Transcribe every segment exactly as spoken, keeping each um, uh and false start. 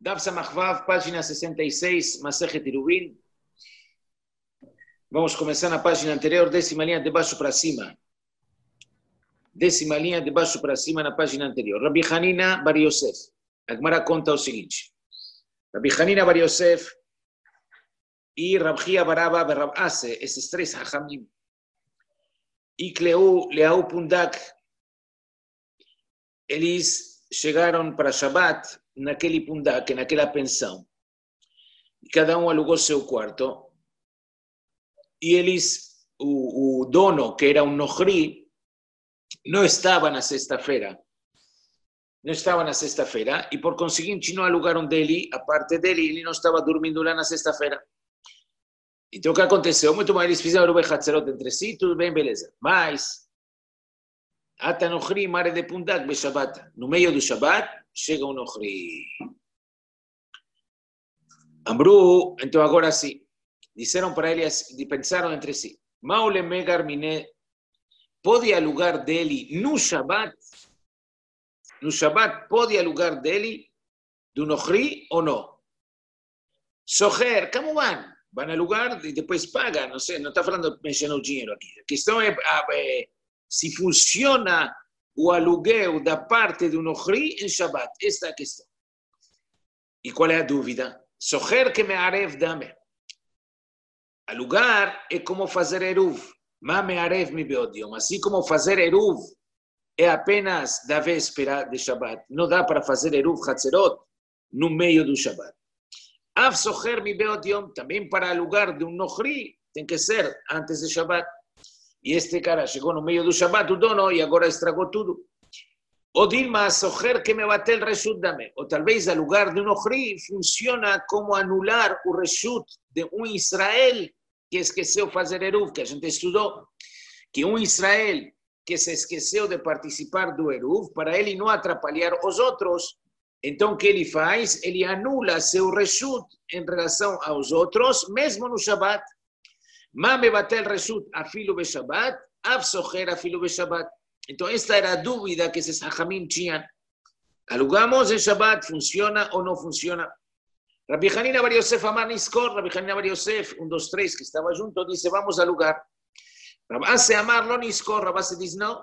Daf Samachvav, página sesenta y seis, Masejet Eruvin. Vamos começar na página anterior, décima linha de baixo para cima. Décima linha de baixo para cima na página anterior. Rabbi Hanina Bar Yosef. A Gemara conta o seguinte. Rabbi Hanina Bar Yosef e Rabchia Baraba Berab Ase, esses três hachamim. E Cleu Leau Pundak, eles chegaram para Shabbat naquele pundak, naquela pensão. E cada um alugou seu quarto. E eles, o, o dono, que era um nohri, não estava na sexta-feira. Não estava na sexta-feira. E por conseguinte não alugaram dele, a parte dele, ele não estava dormindo lá na sexta-feira. Então o que aconteceu? Muito bem, eles fizeram o Bechatzerot entre si, tudo bem, beleza. Mas, Ata nohri mare de pundak be Shabbat. No meio do Shabbat, chega um nohri. Amru, então agora sim. Disseram para ele, pensaram entre si, Maule Megar Mine, pode alugar dele no Shabbat? No Shabbat pode alugar dele do nohri ou não? Soher, como van? Van alugar e depois pagam, não sei, não está falando de mencionar o dinheiro aqui. A questão é, é se funciona o aluguel da parte do nohri em Shabbat. Esta é a questão. E qual é a dúvida? Soher que me arev dame. Alugar é como fazer eruv. Mame arev mi beodiom. Assim como fazer eruv é apenas da véspera de Shabbat. Não dá para fazer eruv chatzerot no meio do Shabbat. Av socher mi beodiom. Também para alugar de um nohri tem que ser antes de Shabbat. E este cara chegou no meio do Shabbat, o dono, e agora estragou tudo. Ou Dilma socher que me batel reshut dame. Ou talvez alugar de um nohri funciona como anular o reshut de um Israel que esqueceu de fazer eruv, que a gente estudou, que um Israel que se esqueceu de participar do eruv, para ele não atrapalhar os outros, então o que ele faz? Ele anula seu reshut em relação aos outros, mesmo no Shabbat. Ma me batel reshut afilo be Shabbat, av socher afilo be Shabbat. Então esta era a dúvida que esses hachamim tinham. Alugamos em Shabbat, funciona ou não funciona? Rabbi Hanina Bar Yosef Amar Niskor, Rabbi Hanina Bar Yosef, um dos três que estava junto, disse, vamos alugar. Rabbi Ase Amar lo Niskor, Rabbi Ase diz, não.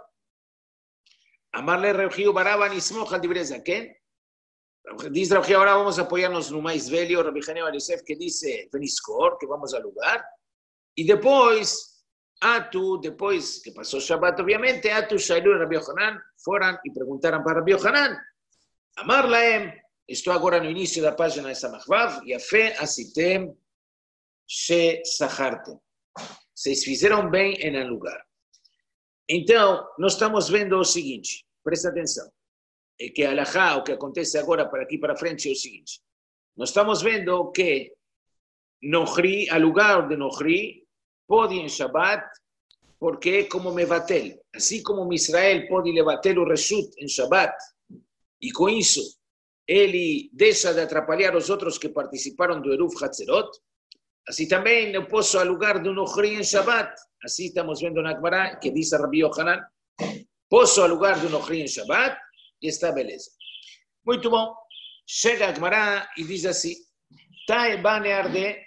Amar le Rabbi Baraba Nismoch al Dibreza, quem? Diz Rabbi, agora vamos apoiar-nos no mais velho, Rabbi Hanina Bar Yosef, que disse, Niskor, que vamos alugar. E depois, Atu, depois que passou o Shabbat, obviamente, Atu, Shailu e Rabbi Yohanan foram e perguntaram para Rabbi Yohanan, Amar Laem, estou agora no início da página de Samachvav, e a fé assitem she sachartem. Vocês fizeram bem em alugar. Então, nós estamos vendo o seguinte, presta atenção, é que a halachá, o que acontece agora para aqui para frente é o seguinte, nós estamos vendo que nohri, alugar de nohri, pode em Shabbat, porque é como mevatel. Assim como Israel pode levater o reshut em Shabbat, e com isso ele deixa de atrapalhar os outros que participaram do eruv chatzerot, assim também eu posso alugar de um nohri em Shabbat. Assim estamos vendo na Gemara, que diz a Rabbi Yohanan, posso alugar de um nohri em Shabbat, e está beleza. Muito bom. Chega a Gemara e diz assim, Taeba Neardé,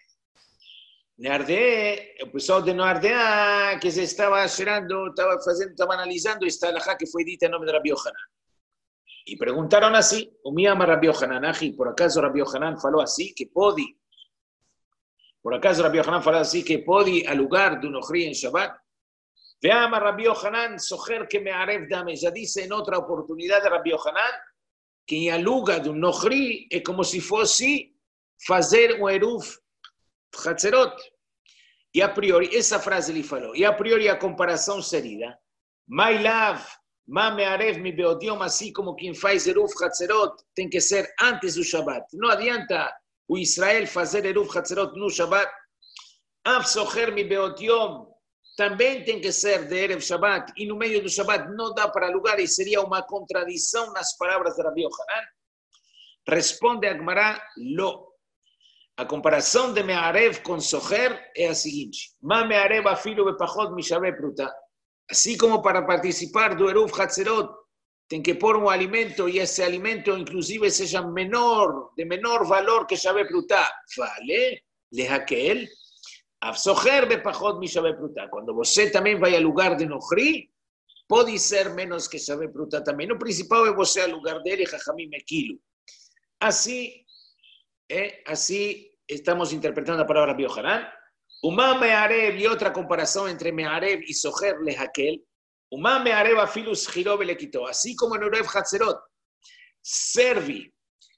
Neardé, o pessoal de Neardé, que se estava cheirando, estava fazendo, estava analisando esta halachá que foi dita em nome de Rabbi Yohanan. E perguntaram assim, o me ama Rabbi Yohanan, por acaso Rabbi Yohanan falou assim, que pode, por acaso Rabbi Yohanan falou assim, que pode alugar de um nohri em Shabbat? Ve ama Rabbi Yohanan, socher que me arev dame, já disse em outra oportunidade Rabbi Yohanan, quem aluga de um nohri é como se fosse fazer um eruv chatzerot. E a priori, essa frase ele falou, e a priori a comparação seria, my love, Mame arev mi beodiom, assim como quem faz eruv chatzerot tem que ser antes do Shabbat. Não adianta o Israel fazer eruv chatzerot no Shabbat. Av socher mi beodiom também tem que ser de erev Shabbat. E no meio do Shabbat não dá para alugar e seria uma contradição nas palavras de Rabbi Yohanan. Responde a Gemara, lo. A comparação de me'arev com socher é a seguinte. Mame arev afilo bepachot mishaveh pruta. Assim como para participar do eruv chatzerot tem que pôr um alimento e esse alimento, inclusive, seja menor, de menor valor que Shaveh Prutá. Vale, lehakel, avsocher bepachot mi Shaveh Prutá. Quando você também vai ao lugar de Nochri, pode ser menos que Shaveh Prutá também. O principal é você ao lugar dele, Jajamim Ekilo. Assim, é, assim estamos interpretando a palavra Rabbi Yohanan. Uma me'arev, e outra comparação entre me'arev e socher lehakel. Uma me'arev afilus chiro velequito. Assim como no Eruv Hatzerot, serve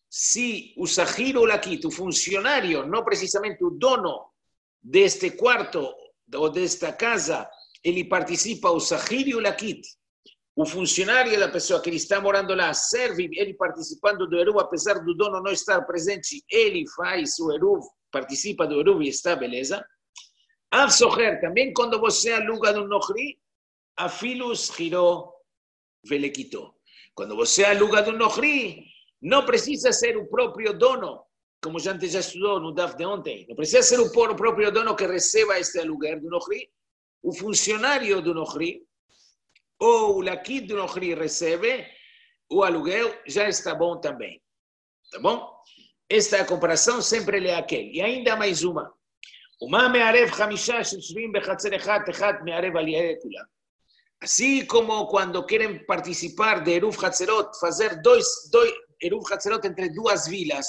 se o sahiro laquito, o funcionário, não precisamente o dono deste quarto ou desta casa, ele participa, o sahiro e o laquit. O funcionário da pessoa que ele está morando lá serve, ele participando do Eruv, apesar do dono não estar presente, ele faz o Eruv, participa do Eruv e está, beleza? Av socher, também quando você aluga no Nochri, afilus girou velequito. Quando você aluga do Nochri, não precisa ser o próprio dono, como já antes já estudou no D A F de ontem, não precisa ser o próprio dono que receba este aluguer do Nochri, o funcionário do Nochri, ou o laquit do Nochri recebe, o aluguel já está bom também. Tá bom? Esta é a comparação, sempre ele é aquele. E ainda mais uma. Uma me'arev chamisha sheshvim bechatzer echat, echat me'arev aliyeh kulam. Assim como quando querem participar de Eruv Hatzerot, fazer dois, dois Eruv Hatzerot entre duas vilas,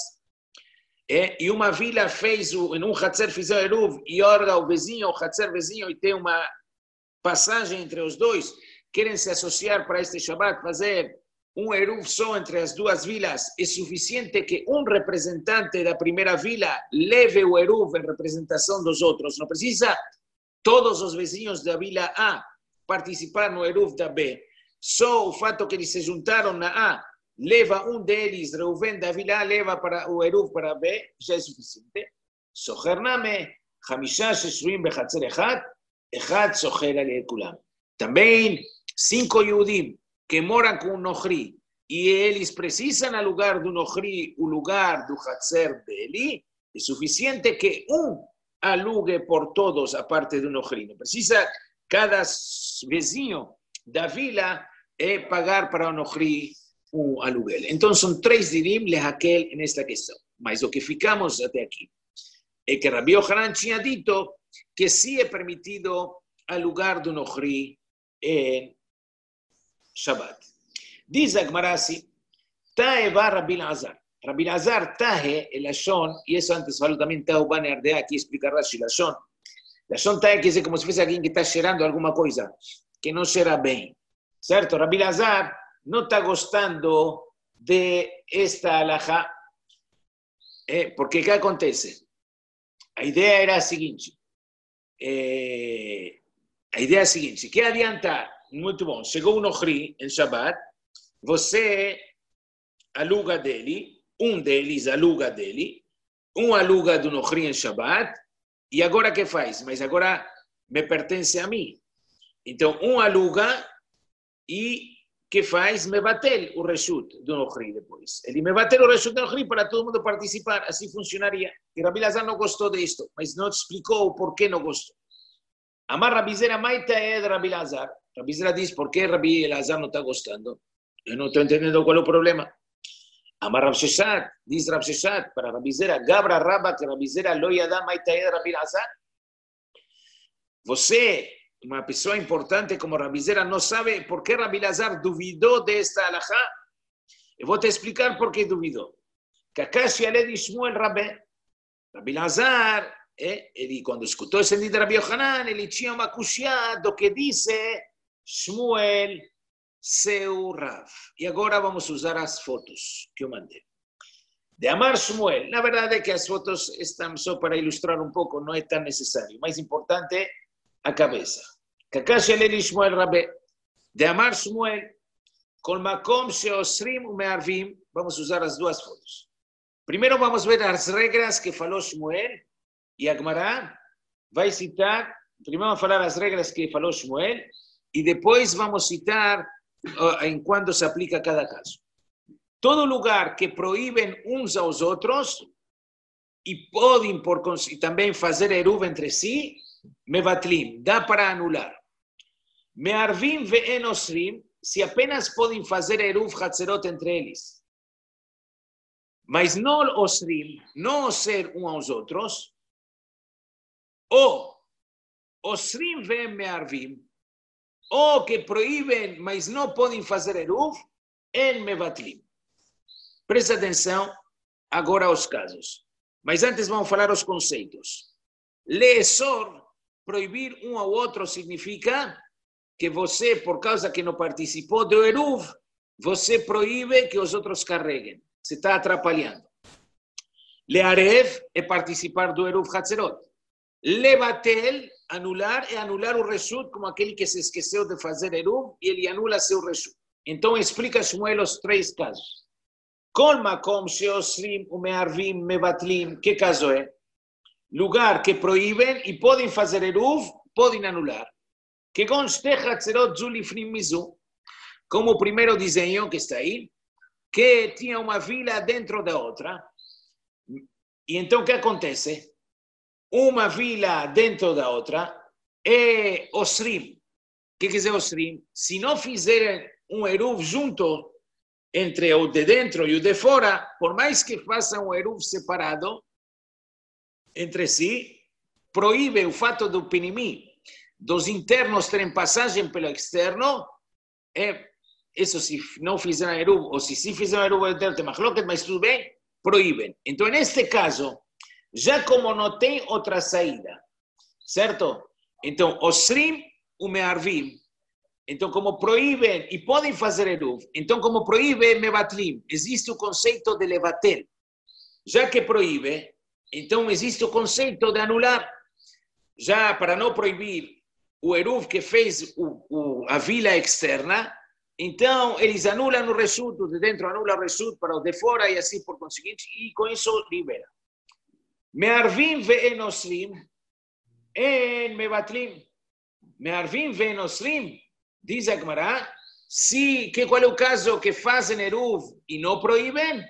é, e uma vila fez, o, em um Hatzer fizeram Eruv, e ora o vizinho, o Hatzer vizinho, e tem uma passagem entre os dois, querem se associar para este Shabbat, fazer um Eruv só entre as duas vilas, é suficiente que um representante da primeira vila leve o Eruv em representação dos outros. Não precisa todos os vizinhos da vila A participar no Eruv da B. Só o fato que eles se juntaram na A, leva um deles, Reuven da vila A, leva para o Eruv para B, já é suficiente. Sochername, Hamisha Sheshuim Bechatzer Echad, Echad Socher Alei Kulam. Também cinco Yudim que moram com o Nochri e eles precisam alugar do Nochri o lugar do Hatzer dele, é suficiente que um alugue por todos a parte do Nochri. Não precisa cada vizinho da vila é pagar para o Nochri um aluguel. Então são três dirim lehakel nesta questão. Mas o que ficamos até aqui é que Rabbi Yohanan tinha dito que se é permitido alugar do Nochri em Shabbat. Diz a Gemara assim, Tahe va Rabbi Elazar. Rabbi Elazar Tahe, el Lashon, e isso antes falou também, Tahe va Nerdea, aqui explica Rashi, Lashon. Lashon Tahe quer dizer como se fosse alguém que está cheirando alguma coisa, que não cheira bem. Certo? Rabbi Elazar não está gostando de esta alahá, é, porque o que acontece? A ideia era a seguinte, é, a ideia é a seguinte, que adianta, muito bom, chegou o Nochri em Shabbat, você aluga dele, um deles aluga dele, um aluga do Nochri em Shabbat, e agora o que faz? Mas agora me pertence a mim. Então, um aluga e que faz? Me bater o reshut do Nochri depois. Ele me bater o reshut do Nochri para todo mundo participar, assim funcionaria. E Rabbi Elazar não gostou disto, mas não explicou o porquê não gostou. Amar Rabbi Zera Maita é de Rabbi Elazar. Rabbi Zera diz, por que Rabbi Elazar não está gostando? Eu não estou entendendo qual é o problema. Amar Rav Sheshat, diz Rav Sheshat, para Rabbi Zera, Gabra Rabba, que Rabbi Zera lo yada Maita é de Rabbi Elazar. Você, uma pessoa importante como Rabbi Zera, não sabe por que Rabbi Elazar duvidou desta alahá? Eu vou te explicar por que duvidou. Kakashi ale de Shmuel Rabbe. Rabbi Elazar, eh, ele, quando escutou esse de Rabbi Yohanan, ele tinha uma kushia do que disse Shmuel, seu Rav. E agora vamos usar as fotos que eu mandei. De Amar Shmuel, na verdade é que as fotos estão só para ilustrar um pouco, não é tão necessário. O mais importante é a cabeça. Kakashi ale de Shmuel Rabbe. De Amar Shmuel, com makom sheosrim umearvim, vamos usar as duas fotos. Primeiro vamos ver as regras que falou Shmuel, e a Gemara vai citar, primeiro vamos falar as regras que falou Shmuel, e depois vamos citar uh, em quando se aplica cada caso. Todo lugar que proíbem uns aos outros, e podem por, e também fazer eruv entre si, mevatlim, dá para anular. Me'arvim ve'enosrim, se apenas podem fazer Eruv Hatzerot entre eles, mas não Osrim, não ser um aos outros, ou Osrim vem Me'arvim, ou que proíbem, mas não podem fazer Eruv, en Mevatlim. Presta atenção agora aos casos. Mas antes vamos falar os conceitos. Leesor, proibir um ao outro, significa que você, por causa que não participou do Eruv, você proíbe que os outros carreguem. Você está atrapalhando. Learev é participar do Eruv Hatzerot. Levatel, anular, é anular o Reshut, como aquele que se esqueceu de fazer Eruv e ele anula seu Reshut. Então explica Shmuel os três casos. Kol makom sheosrim umearvim mevatlim, que caso é? Lugar que proíbem e podem fazer Eruv, podem anular. Que gon shte hatzerot zu lifnim mizu, como o primeiro desenho que está aí, que tinha uma vila dentro da outra. E então o que acontece? Uma vila dentro da outra é osrim. O que quer dizer osrim? Se não fizerem um Eruv junto, entre o de dentro e o de fora, por mais que façam um Eruv separado entre si, proíbe o fato do pinimi, dos internos terem passagem pelo externo, é, isso se não fizeram Eruv, ou se sim fizeram Eruv interno, tem machloket, mas tudo bem, proíbem. Então, neste caso, já como não tem outra saída, certo? Então, Osrim o Me'arvim, então, como proíbem e podem fazer Eruv, então, como proíbe Mevatlim, existe o conceito de Levatel. Já que proíbe, então existe o conceito de anular. Já para não proibir o Eruv que fez o, o, a vila externa, então eles anulam o Reshut, o de dentro anula o Reshut para o de fora e assim por conseguinte, e com isso libera. Me'arvim ve'en osrim, en Mevatlim. Me'arvim ve'en osrim. Diz a Gemara, se, que qual é o caso que fazem Eruv e não proíbem?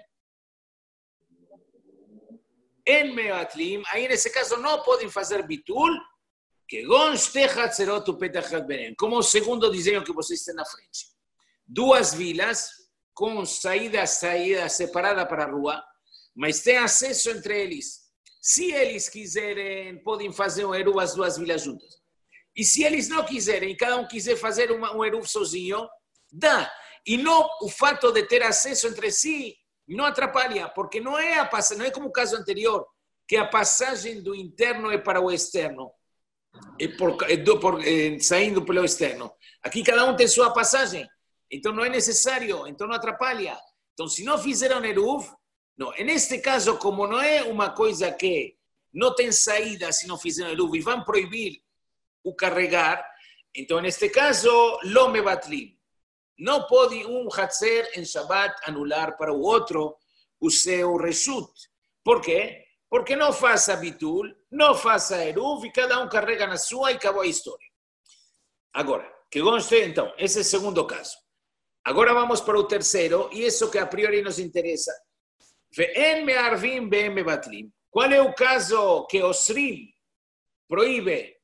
Em Mevatlim, aí nesse caso não podem fazer Bitul, que gon shte hatzerot upetachat benem, como o segundo desenho que vocês têm na frente. Duas vilas com saída, saída separada para a rua, mas tem acesso entre eles. Se eles quiserem, podem fazer um Eruv as duas vilas juntas. E se eles não quiserem, cada um quiser fazer uma, um Eruv sozinho, dá. E não, o fato de ter acesso entre si não atrapalha, porque não é, a, não é como o caso anterior, que a passagem do interno é para o externo, é por, é do, por, é, saindo pelo externo. Aqui cada um tem sua passagem, então não é necessário, então não atrapalha. Então, se não fizeram Eruv, não. Neste caso, como não é uma coisa que não tem saída se não fizeram Eruv e vão proibir o carregar, então neste caso, lo mevatlim. Não pode um hatzer em Shabbat anular para o outro o seu reshut. Por quê? Porque não faça bitul, não faça eruv e cada um carrega na sua e acabou a história. Agora, que goste, então, esse é o segundo caso. Agora vamos para o terceiro, e isso que a priori nos interessa. Ve'en me'arvim ve'en mevatlim. Qual é o caso que Osrim proíbe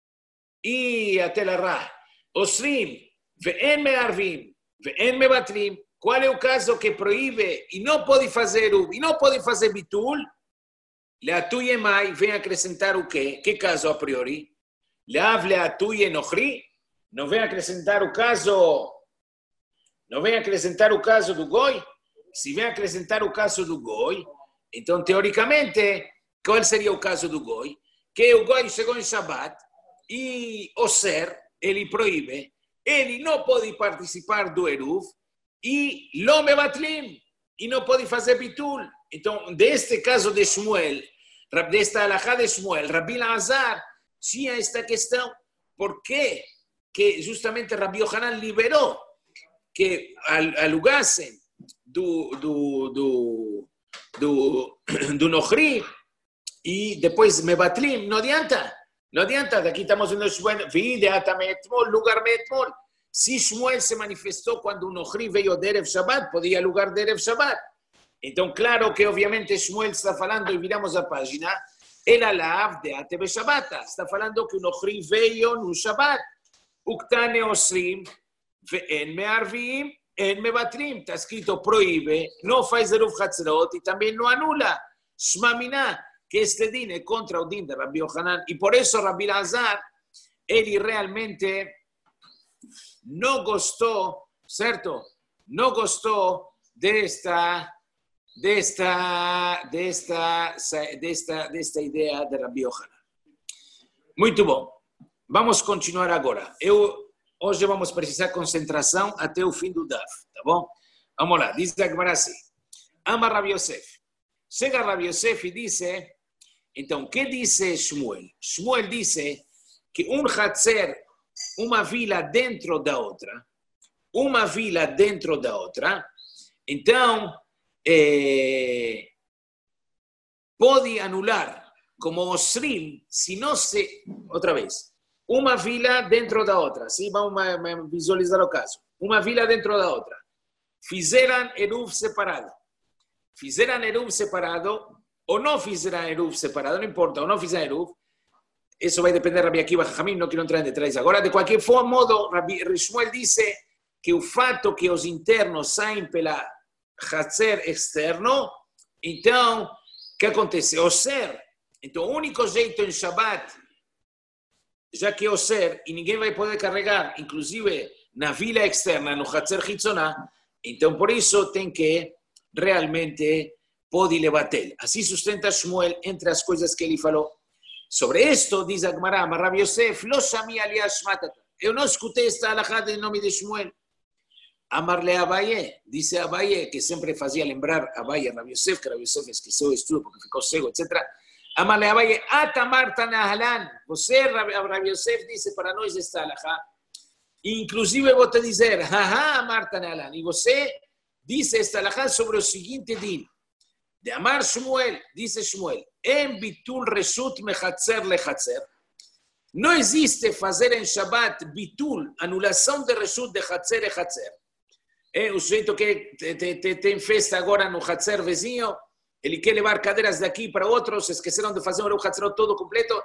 e até la ra? Osrim, ve'en me'arvim, ve'en mevatlim. Qual é o caso que proíbe e não pode fazer Eruv, e não pode fazer bitul? Le'atuye mai, vem acrescentar o quê? Que caso a priori? Le'av le'atuye nochri, não vem acrescentar o caso, não vem acrescentar o caso do goi? Se vem acrescentar o caso do goi, então teoricamente, qual seria o caso do goi? Que o goi chegou em Shabbat e o ser, ele proíbe, ele não pode participar do Eruv e lo mevatlim, e não pode fazer bitul. Então, deste caso de Shmuel, desta alahá de Shmuel, Rabi Lazar tinha esta questão. Por quê? Que justamente Rabi Yohanan liberou que alugassem do, do, do, do, do Nochri e depois mevatlim. Não adianta. Não adianta. Aqui estamos vendo Shmuel, videata metmol, lugar metmol. Se Shmuel se manifestou quando o Nochri veio de Erev Shabbat, podia alugar de Erev Shabbat. Então, claro que obviamente Shmuel está falando, e viramos a página, el alav de Atebe Shabbata. Está falando que o Nochri veio no Shabbat. Uktane Osrim, En me'arvim, en mebatrim. Está escrito prohíbe, no faz eruv hatzerot y también no anula. Shmamina, que este din es contra el din de Rabbi Yohanan. Y por eso Rabbi Lazar, él realmente no gustó, ¿cierto? No gustó de esta, de esta, de esta, de esta, de esta idea de Rabbi Yohanan. Muito bom. Vamos continuar agora. Eu, hoje vamos precisar concentração até o fim do D A F, tá bom? Vamos lá. Diz a Gemara assim. Ama Rabbi Yosef. Chega Rabbi Yosef e diz, então, o que disse Shmuel? Shmuel disse que um hatzer, uma vila dentro da outra, uma vila dentro da outra, então, eh, pode anular como Osrim, se não se... Outra vez. Uma vila dentro da outra. Sim, vamos visualizar o caso. Uma vila dentro da outra. Fizeram eruv separado. Fizeram eruv separado, ou não fizeram eruv separado, não importa, ou não fizeram eruv. Isso vai depender de Rabbi Akiva Jajamim, não quero entrar em detalhes agora. De qualquer modo, Rabbi Shmuel disse que o fato que os internos saem pela hatzer externo, então, o que acontece? O ser, então, o único jeito em Shabbat, já que é o ser, e ninguém vai poder carregar, inclusive na vila externa, no hatzer hitzoná, então, por isso, tem que realmente pode levatel. Assim sustenta Shmuel entre as coisas que ele falou. Sobre isto, diz a Gemara, mas Rabbi Yosef, lo shami alias matata. Eu não escutei esta alahá em nome de Shmuel. Amarle Abaye, disse Abaye, que sempre fazia lembrar Abaye a Rabbi Yosef, que Rabbi Yosef esqueceu o estudo porque ficou cego, etcétera. Amarle Abaye, atamarta nahalan. Você, Rabbi Yosef, disse para nós esta alahá. Inclusive, vou te dizer, haha, Marta nahalan. E você disse esta alahá sobre o seguinte din. De Amar Shmuel, dice Shmuel, en bitul reshut mechatzer lechatzer. Não existe fazer em Shabbat bitul, anulação de reshut de hatzer e hatzer. É o sujeito que tem festa agora no hatzer vizinho, ele quer levar cadeiras daqui para outros, esqueceram de fazer um hatzer todo completo.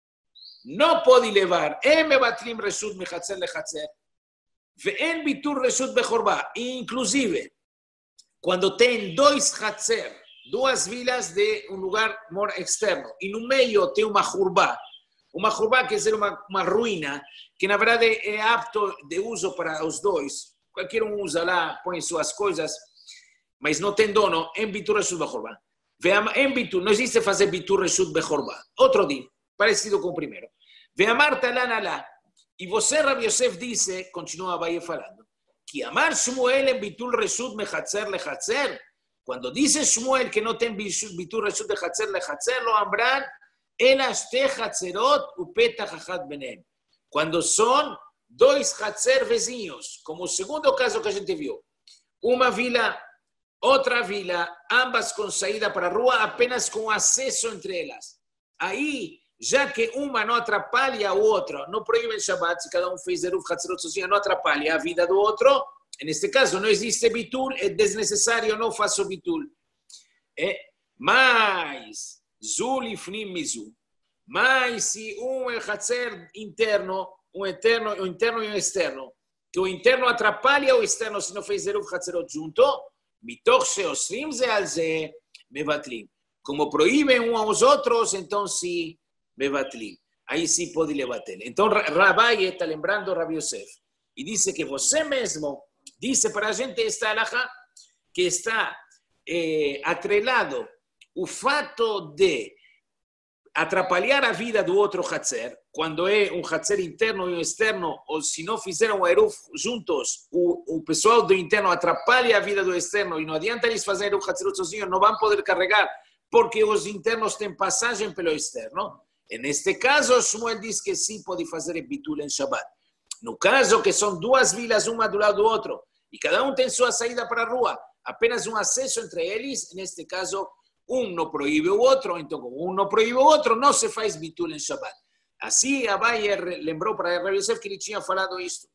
Não pode levar. En mebatlim reshut mechatzer lechatzer. Ve'en bitul reshut bechorba. Inclusive, quando tem dois hatzer, duas vilas de um lugar externo, e no meio tem uma hurbá. Uma hurbá quer dizer uma, uma ruína, que na verdade é apto de uso para os dois. Qualquer um usa lá, põe suas coisas, mas não tem dono, em bitur reshut bechorba. Em bitur, não existe fazer bitur reshut bechorba. Outro dia, parecido com o primeiro. Ve'amar talan alá. E você, Rabbi Yosef, disse, continua Abaye falando, que amar Shmuel en bitul reshut mechatzer lechatzer. Cuando dice Shmuel que no ten bitur reshut de hatzer lechatzer, lo ambran el ashte hatzerot upetach achat benem. Cuando son dois hatzer vizinhos, como o segundo caso que a gente viu. Uma vila, outra vila, ambas com saída para a rua, apenas com acesso entre elas. Aí, já que uma não atrapalha a outra, não proíbe Shabbat, se cada um fez eruv hatzerot sozinho, não atrapalha a vida do outro. Neste caso, não existe bitul, é desnecessário, não faço bitul. É, mas, zulifnim mizu. Mas se um é hatzer interno, um interno, um interno e um externo, que o interno atrapalha o externo se não fez eruv hatzerot junto, mitoch sheosrim ze al ze mevatlim. Como proíbem um aos outros, então se mevatlim. Aí sim pode levatel. Então, Rabai está lembrando Rabbi Yosef e disse que você mesmo disse para a gente esta alahá que está eh, atrelado o fato de atrapalhar a vida do outro hatzer, quando é um hatzer interno e um externo, ou se não fizeram o eruv juntos, o, o pessoal do interno atrapalha a vida do externo e não adianta eles fazerem o hatzer sozinhos, não vão poder carregar, porque os internos têm passagem pelo externo. Neste caso, Shmuel diz que sim pode fazer bitul em Shabbat. No caso que são duas vilas, uma do lado do outro, e cada um tem sua saída para a rua, apenas um acesso entre eles, neste caso, um não proíbe o outro, então como um não proíbe o outro, não se faz bitul em Shabbat. Assim, Abaye lembrou para Rabbi Yosef que ele tinha falado isto.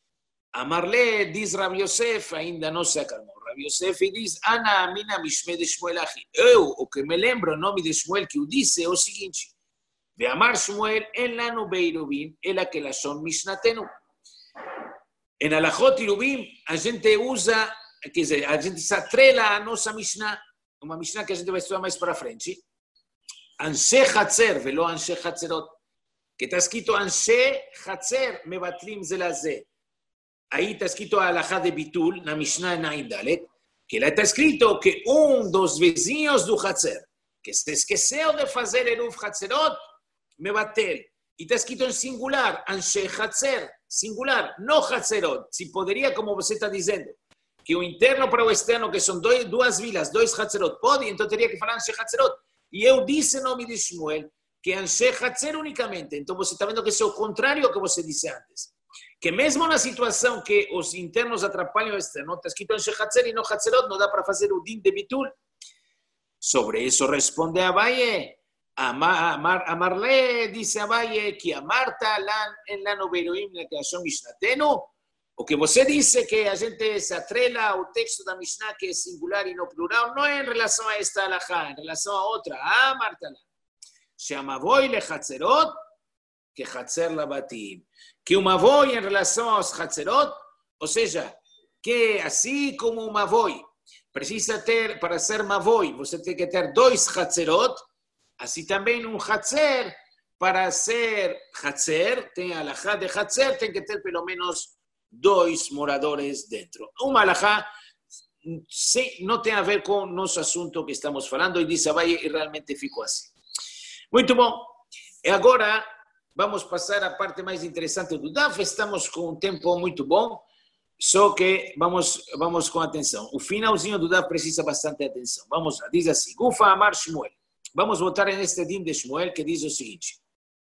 Amarle, diz Rabbi Yosef, ainda não se acalmou. Rabbi Yosef diz, Ana amina mishme de Shmuel achi. Eu, o que me lembro, o nome de Shmuel que o disse é o seguinte, Ve'amar Shmuel en lanu beirubin, ela que lashon mishnatenu. En Alajot y Rubim, a gente usa, quer dizer, a gente se atrela a nossa Mishnah, uma Mishnah que a gente vai estudar mais para frente. Anshe Hatzer, velo Anshe Hatzerot. Que está escrito Anshe Hatzer, mebatlim zelazé. Ahí está escrito Alajá de Bitul, na Mishnah en Ain Dalet, que lá está escrito que um dos vizinhos do Hatzer, que se esqueceu de fazer Eruv Hatzerot, mebatel. Y está escrito en singular, Anshe Hatzer, singular, no Hatzerot. Si poderia, como você está dizendo, que o interno para o externo, que são dois, duas vilas, dois Hatzerot, pode, então teria que falar Anshe Hatzerot. E eu disse, nome de Shmuel, que Anshe Hatzer unicamente. Então você está vendo que isso é o contrário ao que você disse antes. Que mesmo na situação que os internos atrapalham o externo, está escrito Anshe Hatzer e no Hatzerot, não dá para fazer o din de Bitul. Sobre isso responde Abaye. Amar, Amarle dice Abaye que Amarta en la noveroim na creação Mishnatenu, o que você disse que a gente se atrela ao texto da Mishnah que é singular e não plural, não é em relação a esta alajá, em relação a outra. Amarta lan. Sheamavoi le Hatzerot, que Hatzer labatim. Que o Mavoi em relação aos Hatzerot, ou seja, que assim como o Mavoi precisa ter, para ser Mavoi, você tem que ter dois Hatzerot, assim também um Hatzer, para ser Hatzer, tem a alajá de Hatzer, tem que ter pelo menos dois moradores dentro. Uma alajá não tem a ver com o nosso assunto que estamos falando, e disse Abaye, e realmente ficou assim. Muito bom. E agora vamos passar à parte mais interessante do D A F. Estamos com um tempo muito bom, só que vamos, vamos com atenção. O finalzinho do D A F precisa bastante atenção. Vamos lá, diz assim, Gufa Amar Shmuel. Vamos voltar neste din de Shmuel que diz o seguinte.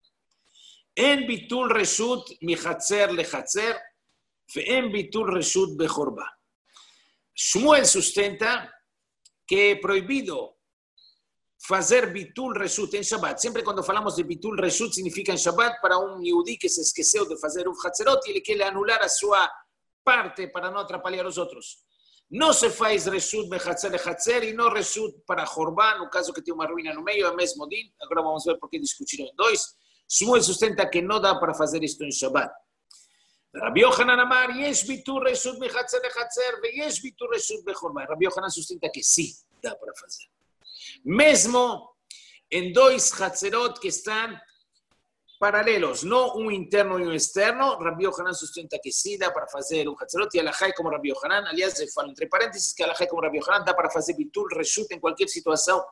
En bitul reshut mi hatzer le hatzer, ve'en bitul reshut bechorba. Shmuel sustenta que é proibido fazer bitul reshut em Shabbat. Sempre quando falamos de bitul reshut significa em Shabbat para um Yehudi que se esqueceu de fazer o hatzerot e ele quer anular a sua parte para não atrapalhar os outros. Não se faz reshut bechatzer lechatzer e não reshut para Jorba, no caso que tem uma ruína no meio, é o mesmo din. Agora vamos ver por que discutiram em dois. Shmuel sustenta que não dá para fazer isto em Shabbat. Rabbi Yochanan amar, yesh bitur reshut bechatzer lechatzer ve yesh bitur reshut bechorba. Rabbi Yochanan sustenta que sim, dá para fazer. Mesmo em dois hatzerot que estão paralelos, não um interno e um externo, Rabbi Yochanan sustenta que sim, dá para fazer um hatzerot, e alajá como Rabbi Yochanan, aliás, eu falo entre parênteses que alajá como Rabbi Yochanan dá para fazer bitul reshut em qualquer situação.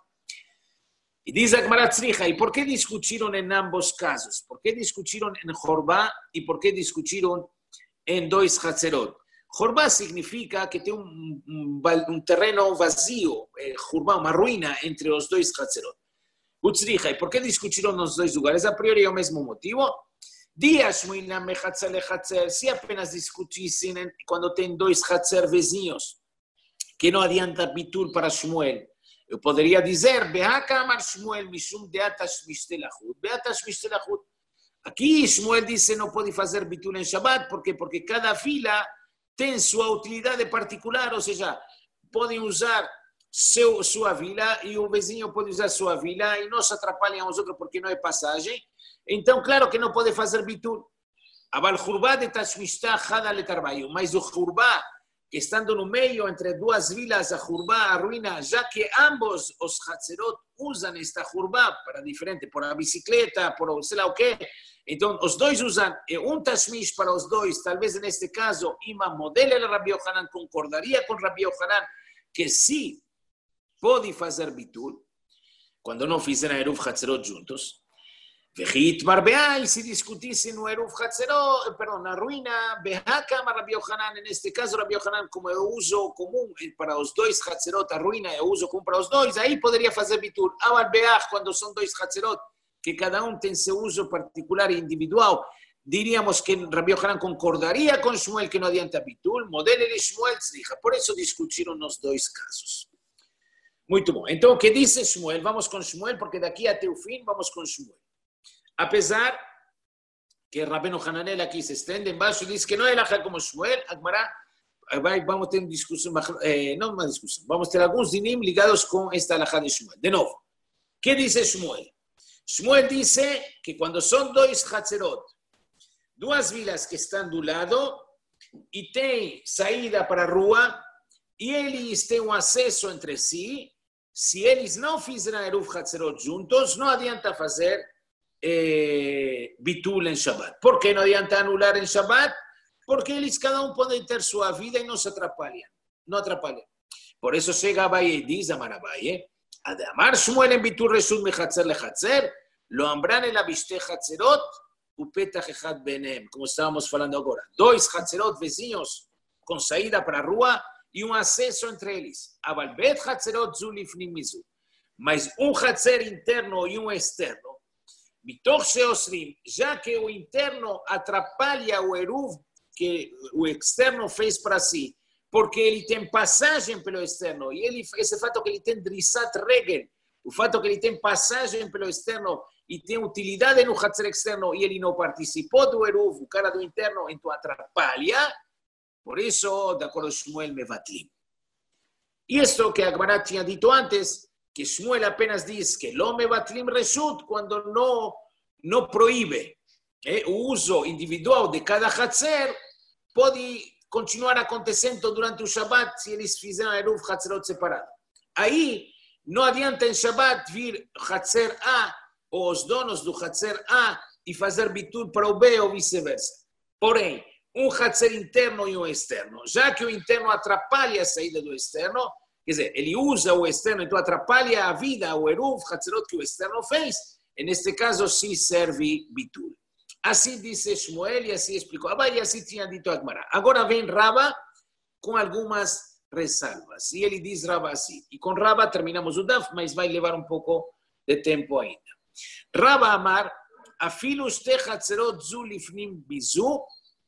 E diz a Gemara Tzricha, e por que discutiram em ambos casos? Por que discutiram em Jorba e por que discutiram em dois hatzerot? Jorba significa que tem um, um, um terreno vazio, eh, Jorba, uma ruína entre os dois hatzerot. Utzricha, e por que discutiram nos dois lugares? A priori é o mesmo motivo. Dias muinam hatzer lechatzer, se apenas discutissem quando tem dois hatzer vizinhos, que não adianta bitul para Shmuel. Eu poderia dizer, Behaka amar Shmuel mishum deatash mishtelachut, beatash mishtelachut. Aqui Shmuel disse não pode fazer bitul em Shabbat, por quê? Porque cada fila tem sua utilidade particular, ou seja, podem usar seu, sua vila e o vizinho pode usar sua vila e não se atrapalham os outros porque não é passagem. Então, claro que não pode fazer bitul. Aval Jurbá de Tashmishta Hada Letarbayu, mas o Jurbá, estando no meio entre duas vilas, a Jurbá, a ruína, já que ambos os Hatzerot usam esta Jurbá para diferente, por a bicicleta, por sei lá o quê. Então, os dois usam um Tashmish para os dois. Talvez neste caso, Imam Model el Rabbi Yochanan concordaria com Rabbi Yochanan que sim pode fazer bitul quando não fizeram Eruv Hatzerot juntos. Vejit Barbea, e se discutissem no Eruv Hatzerot, perdão, na ruína, Behakam Rabbi Yochanan, neste caso Rabbi Yochanan, como é o uso comum para os dois Hatzerot, a ruína é o uso comum para os dois, aí poderia fazer bitul. Aval Beach, quando são dois Hatzerot, que cada um tem seu uso particular e individual, diríamos que Rabbi Yochanan concordaria com Shmuel que não adianta bitul, modelo de Shmuel tzricha. Por isso discutiram nos dois casos. Muito bom. Então, o que diz Shmuel? Vamos com Shmuel, porque daqui até o fim vamos com Shmuel. Apesar que Rabbeinu Hananel aqui se estende embaixo e diz que não é alajá como Shmuel, Agmará, vamos ter discussão, eh, não uma discussão, vamos ter alguns dinim ligados com esta alajá de Shmuel. De novo, o que diz Shmuel? Shmuel diz que quando são dois hatzerot, duas vilas que estão do lado, e tem saída para a rua, e eles têm um acesso entre si, se eles não fizerem Eruv Hatzerot juntos, não adianta fazer eh, Bitul em Shabbat. Por que não adianta anular em Shabbat? Porque eles, cada um pode ter sua vida e não se atrapalham. Não atrapalham. Por isso chega Abaye e diz, Amar Abaye, Adamar Shmuel em Bitul Reshut Mechatzer Lechatzer, lo ambran el abishte Hatzerot, o Petach Echad Benem, como estávamos falando agora. Dois Hatzerot vizinhos com saída para a rua e um acesso entre eles. Avalbet Hatzerot zu lifnim mizu. Mas um Hatzer interno e um externo. Mitoch sheosrim, já que o interno atrapalha o Eruv que o externo fez para si, porque ele tem passagem pelo externo, e ele, esse fato que ele tem drissat regel, o fato que ele tem passagem pelo externo e tem utilidade no Hatzer externo, e ele não participou do Eruv, o cara do interno, então atrapalha. Por isso, de acordo com Shmuel, mevatlim. E isso que a Gemara tinha dito antes, que Shmuel apenas diz que lo mevatlim reshut, quando não, não proíbe eh, o uso individual de cada Hatzer, pode continuar acontecendo durante o Shabbat se eles fizerem Eruv Hatzerot separado. Aí, não adianta em Shabbat vir Hatzer A, ou os donos do Hatzer A, e fazer bitul para o B ou vice-versa. Porém, um Hatzer interno e um externo. Já que o interno atrapalha a saída do externo, quer dizer, ele usa o externo, então atrapalha a vida, o Eruv Hatzerot que o externo fez, e neste caso sim serve bitul. Assim disse Shmuel e assim explicou Abaye, e assim tinha dito a Gemara. Agora vem Rava com algumas ressalvas. E ele diz Rava assim. E com Rava terminamos o Daf, mas vai levar um pouco de tempo ainda. Rava Amar, afilu shte Hatzerot zu lifnim bizu,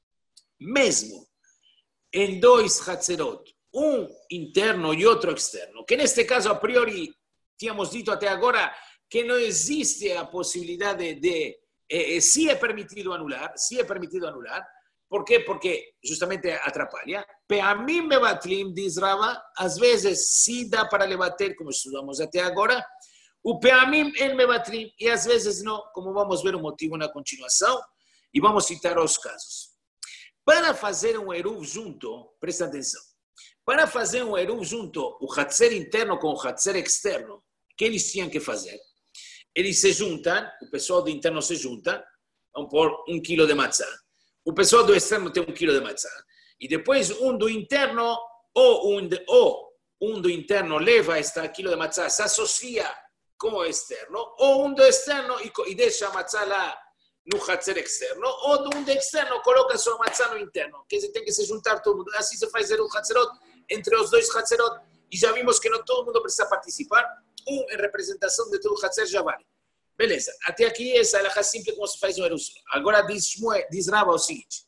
mesmo em dois Hatzerot, um interno e outro externo, que neste caso, a priori, tínhamos dito até agora que não existe a possibilidade de Eh, sí es permitido anular, sí es permitido anular. ¿Por qué? Porque justamente atrapalha. Peamim mevatlim, diz Rava, às vezes sí dá para levater, como estudamos até agora, o peamim en mevatlim, e às vezes não, como vamos ver o motivo na continuação, e vamos citar os casos. Para fazer um Eruv junto, presta atenção, para fazer um Eruv junto, o Hatzer interno com o Hatzer externo, o que eles tinham que fazer? Eles se juntam, o pessoal do interno se junta, vão pôr um quilo de matzá. O pessoal do externo tem um quilo de matzá. E depois um do interno, ou um, de, ou um do interno leva este quilo de matzá, se associa com o externo, ou um do externo e, e deixa a matzá lá no Hatzer externo, ou um do externo coloca sua matzá no interno. Quer dizer, tem que se juntar todo mundo. Assim se faz o Hatzerot entre os dois Hatzerot. E já vimos que não todo mundo precisa participar. Um em representação de todo o Hatzer já vale. Beleza, até aqui essa é a simples como se faz um Eruv. Agora diz Shmuel, diz Rava o seguinte.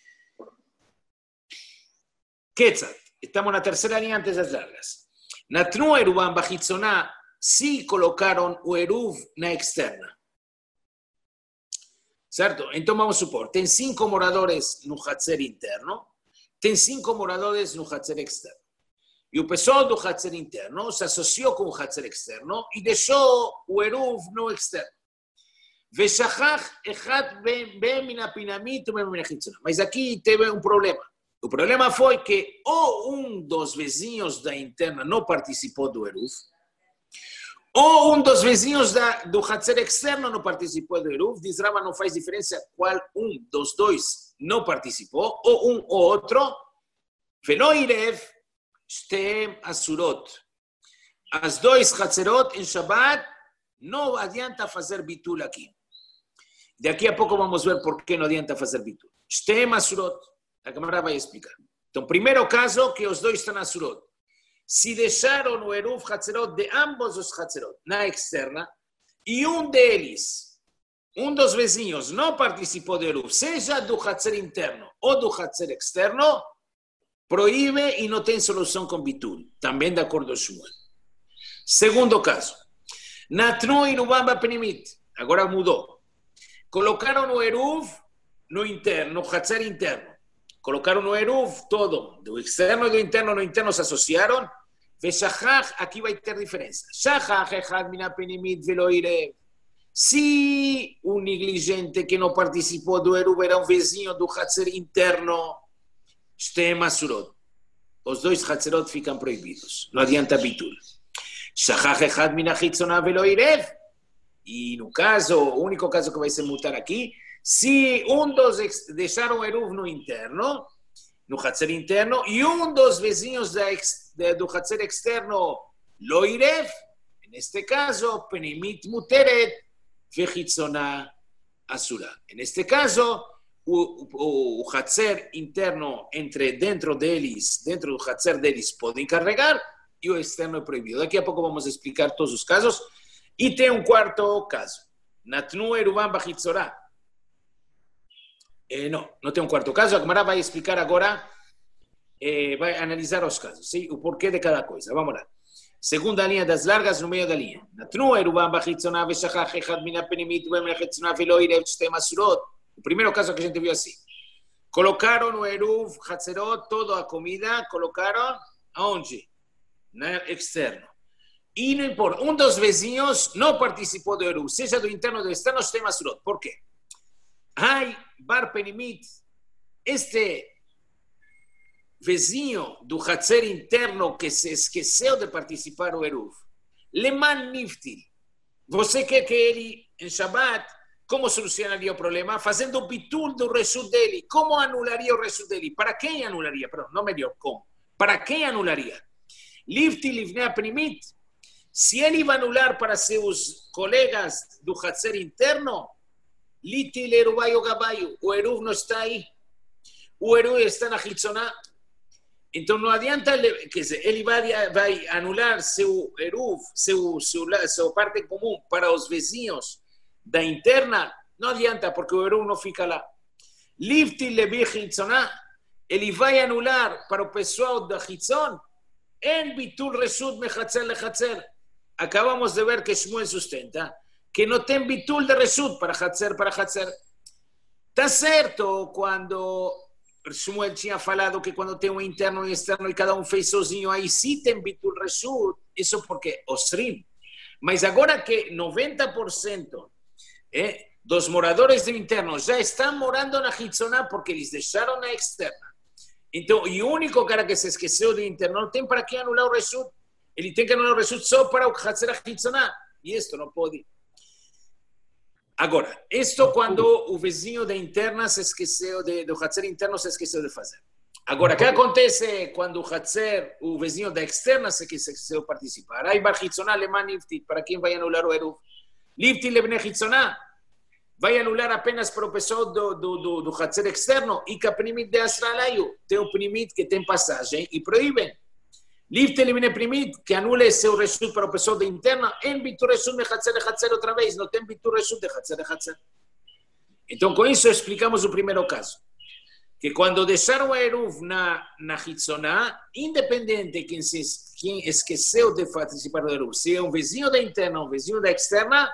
Ketzat, estamos na terceira linha antes das largas. Natnu Eruvam Bachitzoná, se colocaram o Eruv na externa. Certo? Então vamos supor, tem cinco moradores no Hatzer interno, tem cinco moradores no Hatzer externo. E o pessoal do Hatzer interno se associou com o Hatzer externo e deixou o Eruv no externo. Mas aqui teve um problema. O problema foi que ou um dos vizinhos da interna não participou do Eruv, ou um dos vizinhos da, do Hatzer externo não participou do Eruv. Diz Rava, não faz diferença qual um dos dois não participou, ou um ou outro. Velo irev Shtem Asurot. As dois Hatzerot em Shabbat, não adianta fazer bitul aqui. Daqui a pouco vamos ver por que não adianta fazer bitul. Shtem Asurot. A Gemara vai explicar. Então, primeiro caso, que os dois estão Asurot. Se deixaram o Eruv Hatzerot de ambos os Hatzerot na externa, e um deles, um dos vizinhos, não participou do Eruv, seja do Hatzer interno ou do Hatzer externo, proíbe e não tem solução com bitul. Também de acordo com Shmuel. Segundo caso. Natnu Eruvam Bapnimit. Agora mudou. Colocaram o Eruv no interno, no Hatzer interno. Colocaram o Eruv todo. Do externo e do interno, no interno se associaram. Veshachach, aqui vai ter diferença. Shachach echad min hapnimit velo irev. Se o negligente que não participou do Eruv era um vizinho do Hatzer interno, Shtem asurot. Os dois Hatzerot ficam proibidos. Não adianta bitul. Shachach echad min hachitzonah velo irev. E no caso, o único caso que vai se mutar aqui, se um dos deixaram eruv no interno, no Hatzer interno, e um dos vizinhos da ex, de, do Hatzer externo lo irev, neste caso, penimit muteret vechitzonah asura. Neste caso, o, o, o Hatzer interno entre dentro deles, dentro do Hatzer deles, pode encarregar, e o externo é proibido. Daqui a pouco vamos explicar todos os casos. E tem um quarto caso. Natnu eruvam bachitzorah. Eh, não, não tem um quarto caso. A Gemara vai explicar agora, eh, vai analisar os casos, sim? O porquê de cada coisa. Vamos lá. Segunda linha das largas no meio da linha. Natnu eruvam bachitzorah veshachach echad min hapenimit uem hachitzonah velo irev shtem asurot. O primeiro caso que a gente viu assim. Colocaram no eruv, hatzerot, toda a comida, colocaram aonde? Na externo. E não importa, um dos vizinhos não participou do eruv, seja do interno ou do externo, tem asurot. Por quê? Ai, bar penimit, este vizinho do Hatzer interno que se esqueceu de participar do eruv, leman niftil, você quer que ele, em Shabbat, como solucionaria o problema? Fazendo o bitul do reshut dele. Como anularia o reshut dele? Para quem anularia? Perdão, não melhor, como? Para quem anularia? Lifti livnei penimit. Se ele vai anular para seus colegas do Hatzer interno, Litil Erubayo Gabayo, o Eruv não está aí. O Eruv está na Hitzoná. Então não adianta, quer dizer, ele vai, vai anular seu Eruv, seu, seu, sua parte comum para os vizinhos da interna, não adianta, porque o Eruv não fica lá. Litil Levi Hitzoná, ele vai anular para o pessoal da Hitzon, en bitul reshut mechatzer lechatzer. Acabamos de ver que Shmuel sustenta que não tem bitul de reshut para Hatzer, para Hatzer. Está certo quando Shmuel tinha falado que quando tem um interno e externo e cada um fez sozinho, aí sim tem bitul reshut, isso porque osrim. Mas agora que noventa por cento eh, dos moradores do interno já estão morando na Hitzoná porque eles deixaram na externa. Então, e o único cara que se esqueceu do interno não tem para que anular o reshut. Ele tem que anular o reshut só para o Hatzer Hitzoná. E isto não pode. Agora, isto quando o vizinho da interna se esqueceu, de, do Hatzer interno se esqueceu de fazer. Agora, o que acontece quando o Hatzer, o vizinho da externa se esqueceu de participar? Aí, Bar Hitzoná, Leman Nifti, para quem vai anular o Eruv? Nifti Lebne Hitzoná, vai anular apenas para o pessoal do, do, do, do Hatzer externo e que a Primit de Asralayu tem um Primit que tem passagem e proíbem. Lifte Lebne Primit, que anule seu reshut para o pessoal da interna, em bitur reshut de Hatzer de Hatzer outra vez, não tem bitur reshut de Hatzer de Hatzer. Então, com isso, explicamos o primeiro caso. Que quando deixaram a Eruv na, na Hitzoná, independente de quem, se, quem esqueceu de participar do Eruv, se é um vizinho da interna ou um vizinho da externa,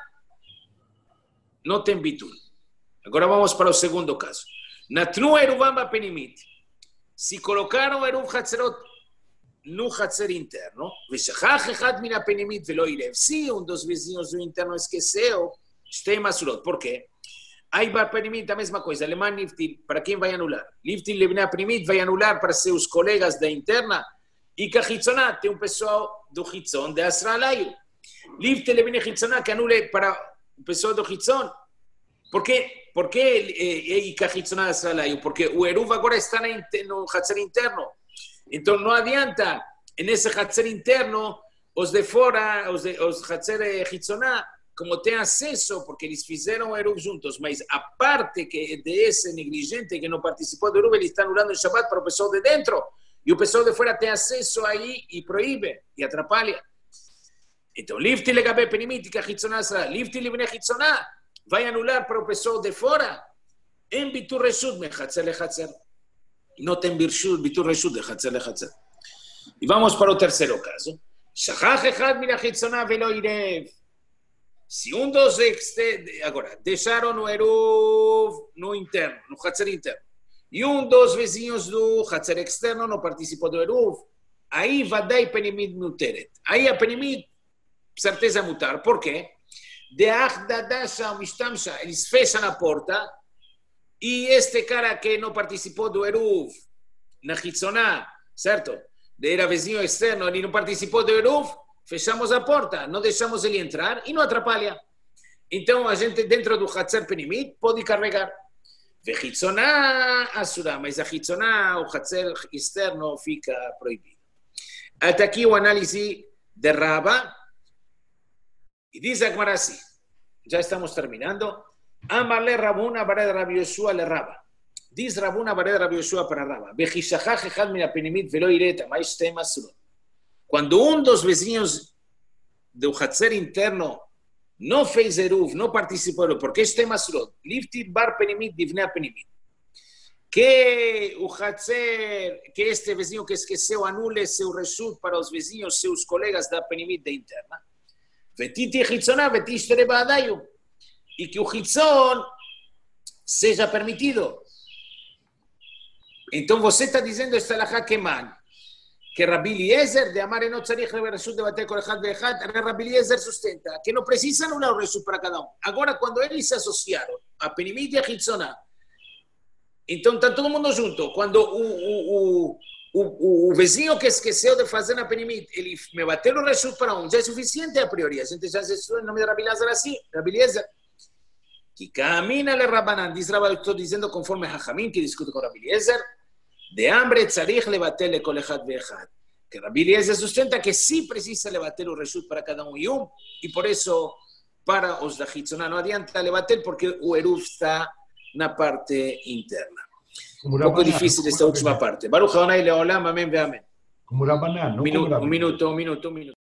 não tem bitul. Agora vamos para o segundo caso. Natnu Eruvam Penimit. Se colocaram o Eruv Hatzerot no Hatzer interno, Veshachach echad min hapenimit velo irev. Se um dos vizinhos do interno esqueceu, shtem asurot. Por quê? Aí bar penimit a mesma coisa. Leman niftil, para quem vai anular? Niftil lebnei penimit vai anular para seus colegas da interna e que a Hitzoná tem um pessoal do Hitzon de Asralayu. Niftil lebnei Hitzoná que anule para o pessoal do Hitzon. Por quê? Por que e que a Hitzoná de Asralayu? Porque o Eruv agora está no Hatzer interno. Então não adianta, nesse Hatzer interno, os de fora, os, de, os Hatzer Hitzoná, como tem acesso, porque eles fizeram o Eruv juntos, mas a parte que desse negligente que não participou do Eruv, ele está anulando o Shabbat para o pessoal de dentro, e o pessoal de fora tem acesso aí e proíbe, e atrapalha. Então, Lifti legabe penimit, que a Hitzoná será, Lifti livne Hitzoná, vai anular para o pessoal de fora, em bitur reshut, me Hatzer le Hatzer. Não tem bitur reshut de Hatzer le Hatzer. E vamos para o terceiro caso. Shachach echad min haHitzoná velo irev. Se um dos externos, agora, deixaram no Eruv, no interno, no Hatzer interno, e um dos vizinhos do Hatzer externo não participou do Eruv, aí vadai penimit muteret. Aí a penimit, certeza mutar. Por quê? De achdadasha ou mishtamsha, eles fecham a porta, e este cara que não participou do Eruv na Hitzoná, certo? Era vizinho externo, ele não participou do Eruv, fechamos a porta, não deixamos ele entrar e não atrapalha. Então, a gente dentro do Hatzer Penimit pode carregar. Vehitzoná Asura, mas a Hitzoná, o Hatzer externo, fica proibido. Até aqui o análise de Raba. E diz a Gemara assim, já estamos terminando. Amarle Rabuna, Bared Rabi Yoshua le Raba. Diz Rabuna, Bared Rabi Yoshua para Raba. Vehishachach echad min hapenimit velo ireta, mais tema Asura. Quando um dos vizinhos do Hatzer interno não fez Eruv, não participou, porque este tema Asura, liftit bar penimit divne hapenimit. Que o Hatzer, que este vizinho que esqueceu, anule seu reshut para os vizinhos, seus colegas da penimit da interna. Vetiti Hitzoná, vetishtere ba'adayu. E que o Hitzon seja permitido. Então você está dizendo esta alahá que man, que Rabbi Eliezer de Amar no tzarich reshut de bater kol echad ve'echad, Rabbi Eliezer sustenta que não precisa anular o reshut para cada um. Agora, quando eles se associaram a penimit e a Hitzoná, então está todo mundo junto. Quando o, o, o, o, o vizinho que esqueceu de fazer na penimit, ele me bateu o reshut para um, já é suficiente a priori. A gente já se estuda em nome de Rabbi Eliezer assim, Rabbi Eliezer. Que camina le Rabanan, diz Rabbi, estou dizendo conforme Hachamim, que discute com Rabbi Eliezer, de hambre tzarich levater le kol echad ve'echad. Que Rabbi Eliezer sustenta que sim precisa levater o reshut para cada um e um, e por isso, para os da Hitzoná não adianta levater, porque o Eruv está na parte interna. Um pouco difícil esta última parte. Baruch Adonai leolam, amém ve amém. Como Rabanan, no un minuto, un minuto, un minuto, un minuto.